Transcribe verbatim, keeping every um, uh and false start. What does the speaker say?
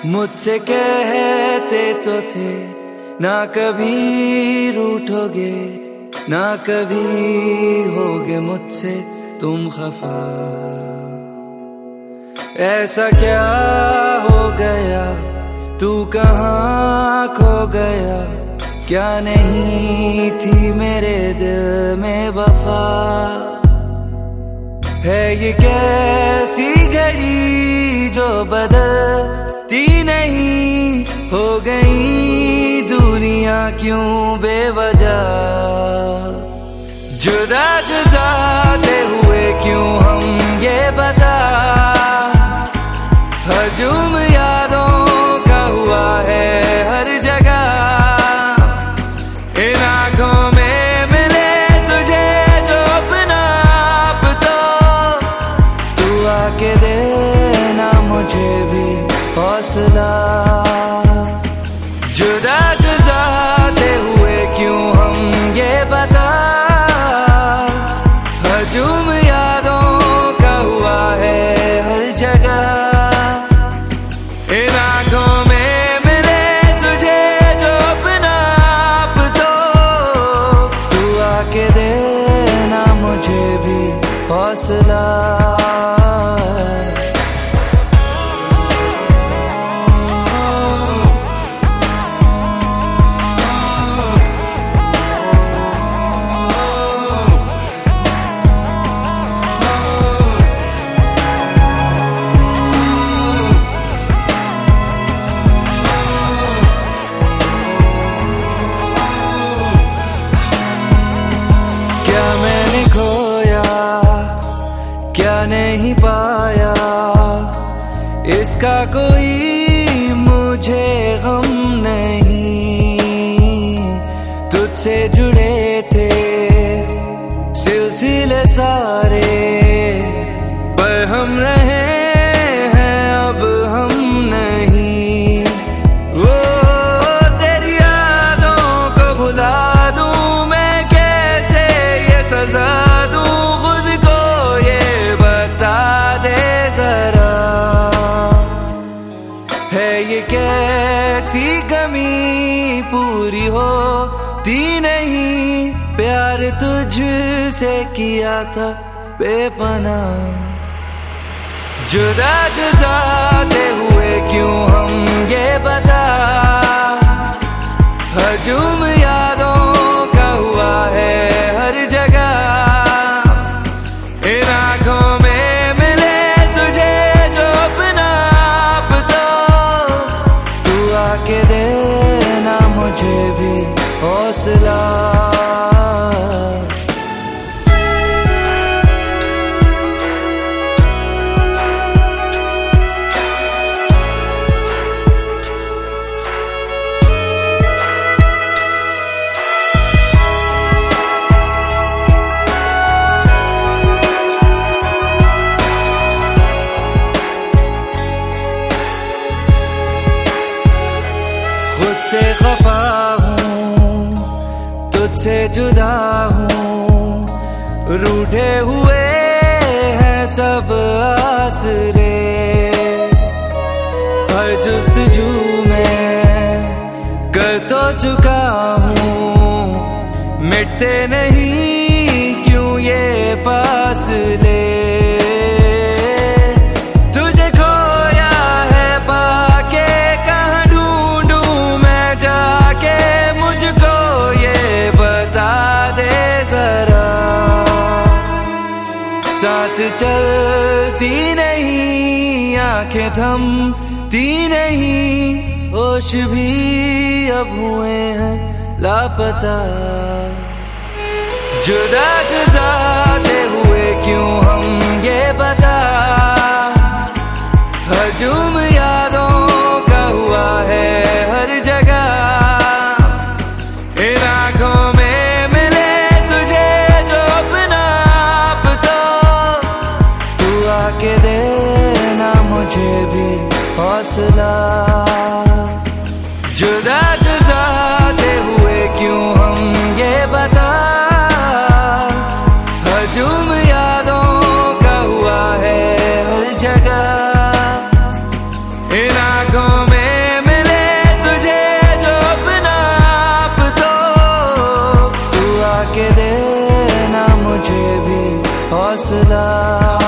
मुझसे कहते तो थे ना कभी रूठोगे, ना कभी होगे मुझसे तुम खफा। ऐसा क्या हो गया, तू कहाँ खो गया, क्या नहीं थी मेरे दिल में वफा। है ये कैसी घड़ी जो बदलती नहीं, हो गई दुनिया क्यों बेवजह। जुदा जुदा से हुए क्यों हम ये बता, हजूम यादों का हुआ है हर जगह। इन आँखों में मिले तुझे जो अपना आप, तो तू आके देना मुझे भी हौसला। जुदा जुदा से हुए क्यों हम ये बता, हजूम यादों का हुआ है हर जगह। इन आँखों में मिले तुझे जो अपना आप, तो तू आके देना मुझे भी हौसला। क्या मैंने खोया, क्या नहीं पाया, इसका कोई मुझे गम नहीं। तुझसे जुड़े थे सिलसिले सारे, पर हम रहे हैं अब हम नहीं। वो तेरी यादों को भुला दूं मैं कैसे, ये सजा दूं खुद को, ये बता दे जरा। है ये कैसी कमी पूरी होती नहीं, प्यार तुझसे किया था बेपनाह। जुदा जुदा से हुए क्यों हम ये बता, हजूम यादों का हुआ है हर जगह। इन आँखों में मिले तुझे जो अपना आप, तो तू आके देना मुझे भी हौसला। तुझसे खफा हूँ, तुझसे जुदा हूँ, रूठे हुए हैं सब आसरे। हर जुस्तजू में कर तो चुका हूँ, मिटते नहीं क्यों ये फासले। सांस चलती नहीं, आंखें थमती नहीं, होश भी अब हुए हैं लापता। जुदा जुदा से हुए क्यों हम ये बता, हजूम यादों का हुआ है हर जगह। इन आँखों में मिले तुझे जो अपना आप, तो तू आके देना मुझे भी हौसला। जुदा जुदा से हुए क्यों हम ये बता, हजूम यादों का हुआ है हर जगह। इन आँखों में फासला।